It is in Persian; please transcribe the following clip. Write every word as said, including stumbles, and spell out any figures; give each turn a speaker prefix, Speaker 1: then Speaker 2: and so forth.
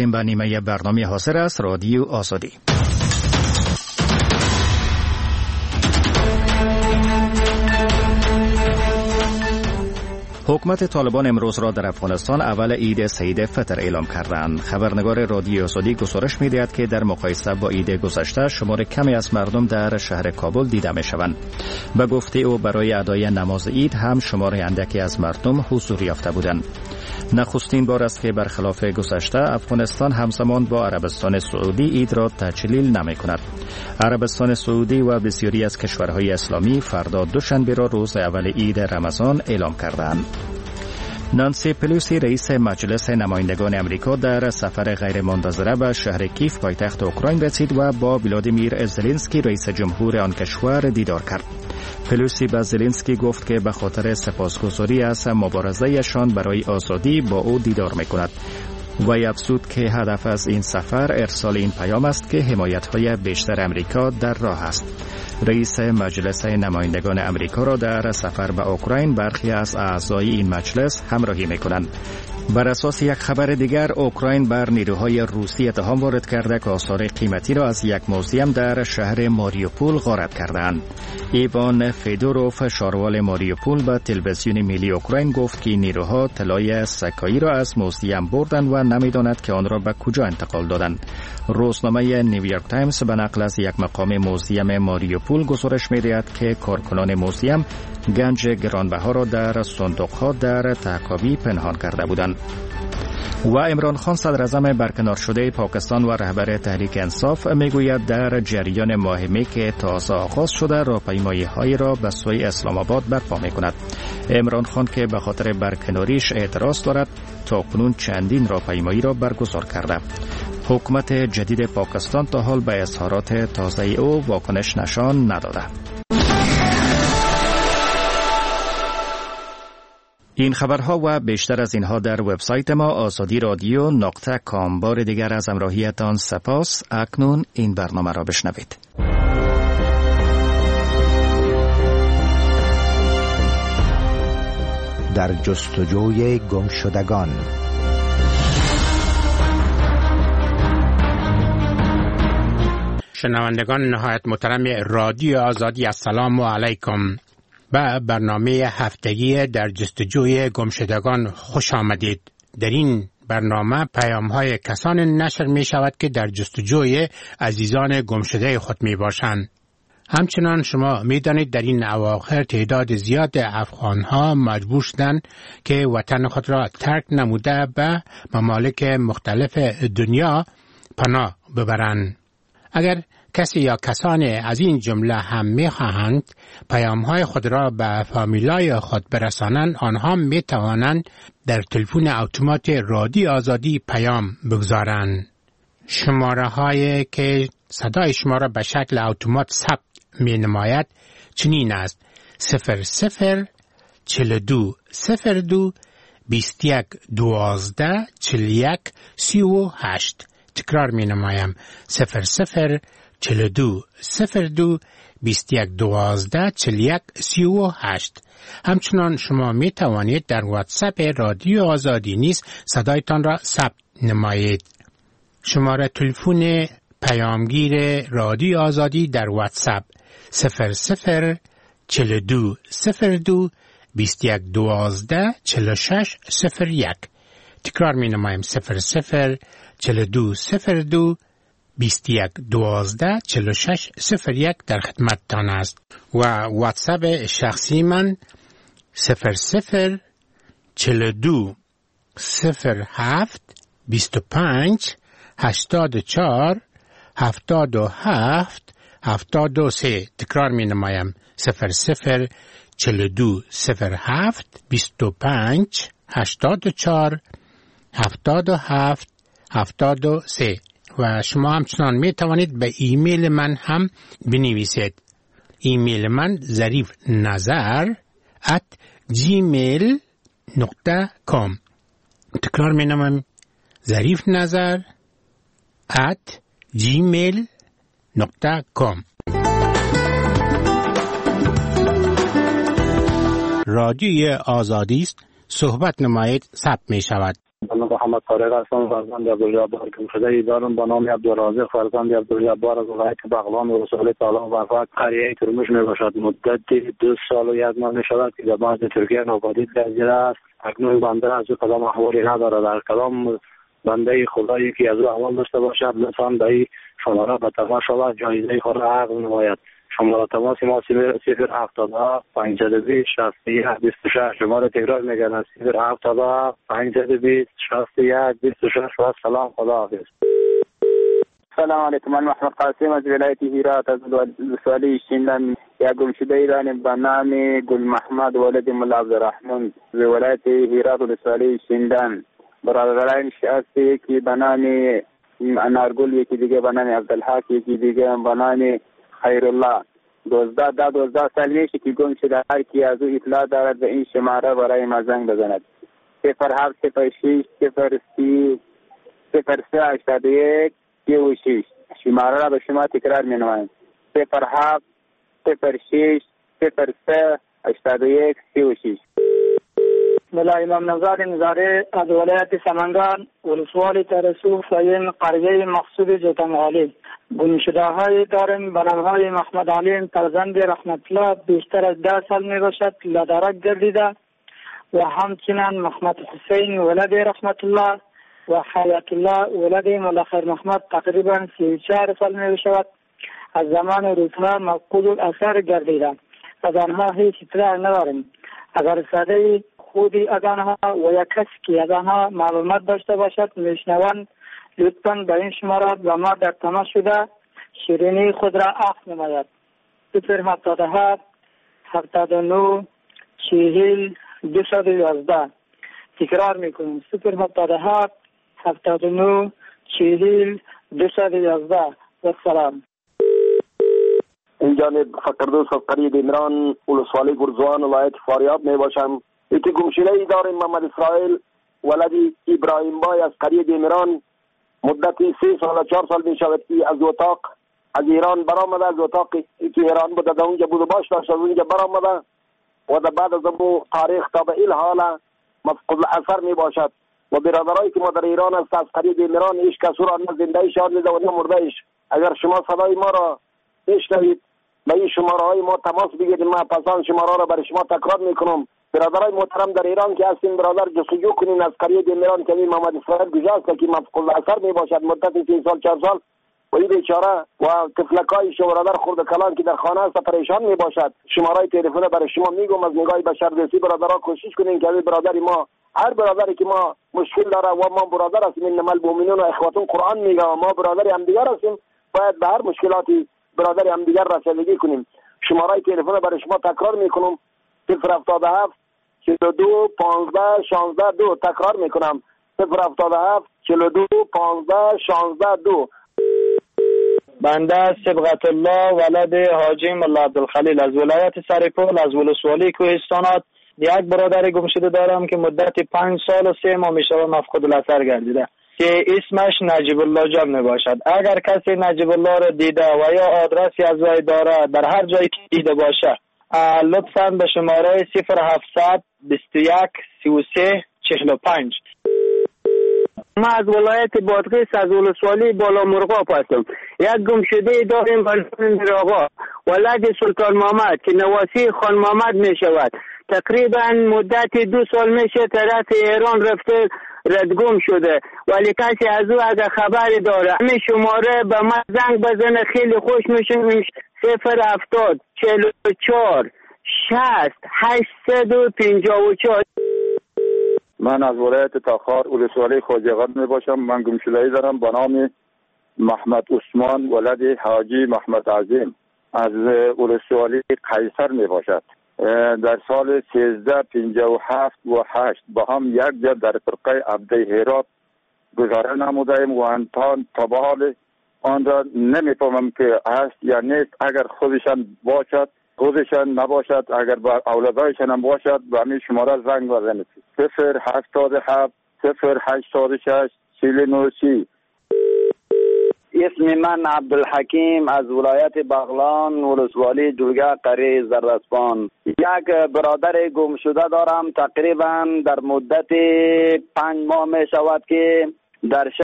Speaker 1: آمدیم به نیمه برنامه حاصل است رادیو آزادی. حکومت طالبان امروز را در افغانستان اول عید سعید فطر اعلام کردند. خبرنگار رادیو آزادی گزارش می‌دهد که در مقایسه با عید گذشته شمار کمی از مردم در شهر کابل دیده می‌شوند. به گفته او برای ادای نماز عید هم شمار اندکی از مردم حضور یافته بودند. نخستین بار است که برخلاف گذشته افغانستان همزمان با عربستان سعودی عید را تجلیل نمی‌کند. عربستان سعودی و بسیاری از کشورهای اسلامی فردا دوشنبه را روز اول عید رمضان اعلام کردند. نانسی پلوسی رئیس مجلس نمایندگان امریکا در سفر غیرمنتظره به شهر کیف پایتخت اوکراین رسید و با ولادیمیر زلنسکی رئیس جمهور آن کشور دیدار کرد. پلوسی به زلنسکی گفت که به خاطر سپاسگزاری از مبارزه‌شان برای آزادی با او دیدار می‌کند. و افزود که هدف از این سفر ارسال این پیام است که حمایت‌های بیشتر امریکا در راه است. رئیس مجلس نمایندگان امریکا را در سفر به اوکراین برخی از اعضای این مجلس همراهی می‌کنند. بر اساس یک خبر دیگر اوکراین بر نیروهای روسی اتهام وارد کرده که آثار قیمتی را از یک موزیم در شهر ماریوپول غارت کردند. ایوان فیدوروف شاروال ماریوپول به تلویزیون ملی اوکراین گفت که نیروها طلای سکایی را از موزیم بردند و نمی‌داند که آن را به کجا انتقال دادند. روزنامه نیویورک تایمز به نقل از یک مقام موزیم ماریوپول گزارش می‌دهد که کارکنان موزیم گنج گرانبها را در صندوق‌ها در تهکاوی پنهان کرده بودند. و عمران خان صدر اعظم برکنار شده پاکستان و رهبر تحریک انصاف میگوید در جریان مهمی که تازه آغاز شده راهپیمایی‌هایی را به سوی اسلام آباد برپا می‌کند. عمران خان که به خاطر برکناریش اعتراض دارد تاکنون چندین راهپیمایی را برگزار کرده. حکومت جدید پاکستان تا حال به اظهارات تازه او واکنش نشان نداده. این خبرها و بیشتر از اینها در وبسایت ما آزادی رادیو نقطه کام. بار دیگر از همراهیتان سپاس. اکنون این برنامه را بشنوید.
Speaker 2: در جستجوی گمشدگان.
Speaker 3: شنوندگان نهایت محترم رادیو آزادی، السلام علیکم. به برنامه هفتگی در جستجوی گمشدگان خوش آمدید. در این برنامه پیام‌های کسان نشر می شود که در جستجوی عزیزان گمشده خود می باشند. همچنان شما می دانید در این اواخر تعداد زیاد افغان‌ها مجبور شدند که وطن خود را ترک نموده به ممالک مختلف دنیا پناه ببرند. اگر کسی یا کسان از این جمله هم می خواهند پیام‌های خود را به فامیلای خود برسانند، آنها می توانند در تلفن اتومات رادیو آزادی پیام بگذارند. شماره هایی که صدای شما را به شکل اتومات ثبت می نماید چنین است: صفر صفر چهل دو صفر دو بیست یک دوازده چهل یک سی و هشت. تکرار می نمایم: صفر صفر چهل دو صفر دو بیست یک دوازده چهل یک سی و هشت. همچنان شما می توانید در واتساپ رادیو آزادی نیز صدایتان را ثبت نمایید. شماره تلفن پیامگیر رادیو آزادی در واتساپ صفر صفر چهل دو صفر دو بیست یک دوازده چهل شش صفر یک. تکرار می نمایم: صفر صفر چهل دو صفر دو بیست یک دوازده چهل شش صفر یک در خدمتتان است. و واتساپ شخصی من صفر صفر چهل دو صفر هفت بیست و پنج هشتاد و چهار هفتاد و هفت هفتاد و سه. تکرار می نمایم: صفر صفر چهل دو صفر هفت بیست و پنج هشتاد و چهار هفتاد و هفت هفتاد و سه. و شما همچنان می توانید به ایمیل من هم بنویسید. ایمیل من ظریف نظر ات جیمیل نقطه کام. تکرار می نمایم: ظریف نظر ات جیمیل نقطه کام. رادیوی آزادی است. صحبت نمایید ثبت می شود.
Speaker 4: من محمد طارق هستم، فرزند عبدالجبار گمشده دارم به نام عبدالرازق، فرزند عبدالجبار از ولایت بغلان و رسول تعالی و فقط قریه ترمش می باشد. مدت دو سال و یک ماه می شود که در بعد ترکیه ناپدید گردیده است. اکنون بنده از او کدام احوالی ندارد. در کدام بنده خدایی که از او احوال داشته باشد لطفاً به این شماره به تماس شود، جایزه خود را عقد نماید. شماره تماس ما صفر هفتاد و هفت پانصد و بیست شصت و یک بیست و شش. شماره تکرار میگن صفر هفتاد و هفت پانصد و بیست شصت و یک بیست و شش. و سلام، خدا حافظ.
Speaker 5: سلام علیکم. من محمد قاسم از ولایت هرات از ولسوالی شینلند. یا گمشده ایران به نام گل محمد ولد ملا عبدالرحمن از ولایت هرات ولسوالی شینلند. برادران شخصی که به نام انارگل، یکی دیگه به نام عبدالحق، یکی دیگه به نام خیرالله. دوزده ده دوزده سال میشه که گم شده. هر کی از او اطلاع دارد به این شماره برای ما زنگ بزند. صفر هفت صفر شش صفر سی صفر سه هشتاد و یک سی و شش. شماره را به شما تکرار می نمایم. صفر هفت صفر شش صفر سه هشتاد و یک سی و شش.
Speaker 6: ملا امام نزار نزاره از ولایت سمنگان ولسوالی ترسو فاین قریه مقصود جتمالی. گمشده های دارم به نام های محمد علیم فرزند رحمت الله، بیشتر از ده سال می باشد لدرک گردیده، و همچنین محمد حسین ولد رحمت الله و حیات الله ولد ملا خیر محمد تقریبا سی و چهار سال می باشد. از زمان روزها مفقود الاثر گردیده. از آنها هیچ اطلاع نداریم. اگر صدای خودی از آنها و یا کسی که از آنها معلومات داشته باشد میشنوند، لطفاً به این شماره با ما در تماس شده شیرینی خود را عقد نماید. صفر هفتاد و هفت هفتاد و نه چهل دویست و یازده. تکرار میکنیم صفر هفتاد و هفت هفتاد و نه چهل دویست و یازده. و سلام.
Speaker 7: این جانب فقردوس از قریه دیمران ولسوالی گرزوان ولایت فاریاب می باشم. یکی گمشده ای داریم محمد اسرائیل ولدی ابراهیم بای از قریه دیمران. مدتی سه سال و چهار سال می شود که از اتاق از ایران برآمده. از اتاق که ایران بوده در اونجا بود و باش داشت از اونجا برآمده و در بعد از اون تاریخ تا به این حال مفقود الاثر می باشد. و برادرایی که ما در ایران است از قریه دیمران هیچ کس را نه زنده شاد میده و نه مرده ایش. اگر شما صدای ما را بشنوید به این شماره های ما تماس بگیرید. ما پسان شماره را برای شما تکرار میکنم. برادرای محترم در ایران که هستین برادر جستجو کنین از قریه دیمران که این محمد اسرائیل گجاست که مفقود الاثر می باشد مدت سه سال چهار سال و این بیچاره و طفلکای شو برادر خرد کلان که در خانه است پریشان می باشد. شماره تلفن برای شما میگم از نگاه بشردوستی برادرها کوشش کنین که برادری ما هر برادری که ما مشکل داره و ما برادر هستیم انما المؤمنون اخوة قرآن میگه و ما برادر همدیگر هستیم باید به هر مشکلاتی برادر همدیگر رسیدگی کنیم. شماره تلفن برای شما تکرار میکنم صفر هفتاد و هفت چهل و دو پانزده شانزده دو. تکرار میکنم صفر هفتاد و هفت چهل و دو پانزده شانزده دو.
Speaker 5: بنده صبغت الله ولد حاجی ملا عبدالخلیل از ولایت سرپل از ولسوالی کوهستانات. یک برادر گمشده دارم که مدت پنج سال و سه ماه میشه مفقود الاثر گردیده که اسمش نجیب الله جان می باشد. اگر کسی نجیب الله را دیده و یا آدرسی از وی داره در هر جایی که دیده باشه لطفاً به شماره صفر هفتصد بیست و یک سی و سه چهل و پنج.
Speaker 8: ما از ولایت بادغیس از ولسوالی بالا مرغاب هستم. یک گمشده داریم بلند آقا ولد سلطان محمد که نواسی خان محمد می شود. تقریبا مدت دو سال میشه طرف ایران رفته ردگم شده ولی کسی از او اگه خبری داره همین شماره به من زنگ بزنه خیلی خوش میشه. صفر هفتاد چهل و چهار شصت هشتصد و پنجاه و چهار.
Speaker 9: من از ولایت تاخار ولسوالی خواجه‌قند می باشم. من گمشده‌ای دارم به نام محمد عثمان ولد حاجی محمد عظیم از ولسوالی قیصر می باشد. در سال سیزده پنجاه و هفت و هشت با هم یک جا در فرقه عبده هرات گذاره نمودیم و انتان تبال آن را نمیفهمم که هست یا نیست. اگر خودشان باشد خودشان نباشد اگر با اولادایشان هم باشد به همین شماره زنگ بزنید صفر هفتاد و هفت صفر هشتاد و شش چهل و نه سی.
Speaker 10: اسم من عبدالحکیم از ولایت بغلان ولسوالی جوگه قریه زرسپان. یک برادر گم شده دارم، تقریبا در مدت پنج ماه می شود که در